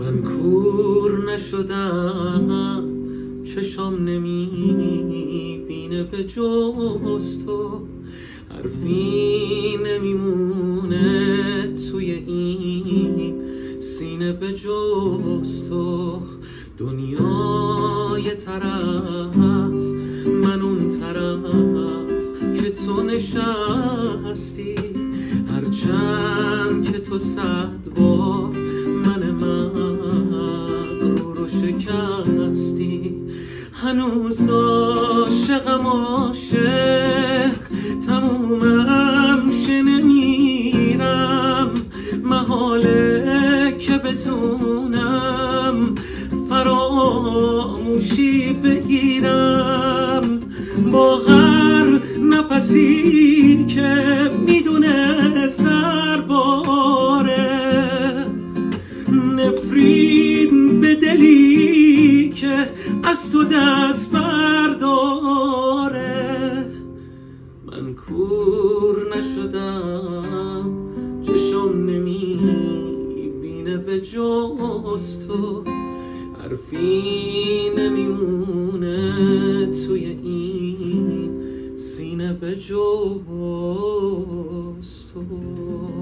من کور نشدم، چشام نمیبینه به جز تو، حرفی نمیمونه توی این سینه به جز تو. دنیای طرف، من اون طرف که تو نشستی، هرچند که تو 100 بار من مغرور رو شکستی. هنوز عاشقم، عاشق تمومم شه نمیرم، محاله که بتونم فراموشی بگیرم. با هر نفسی که میدونه سرباره، نفرین به دلی که از تو دست برداره. من کور نشدم، چشم نمیبینه به جز تو، حرفی نمیمونه توی این سینه به جز تو.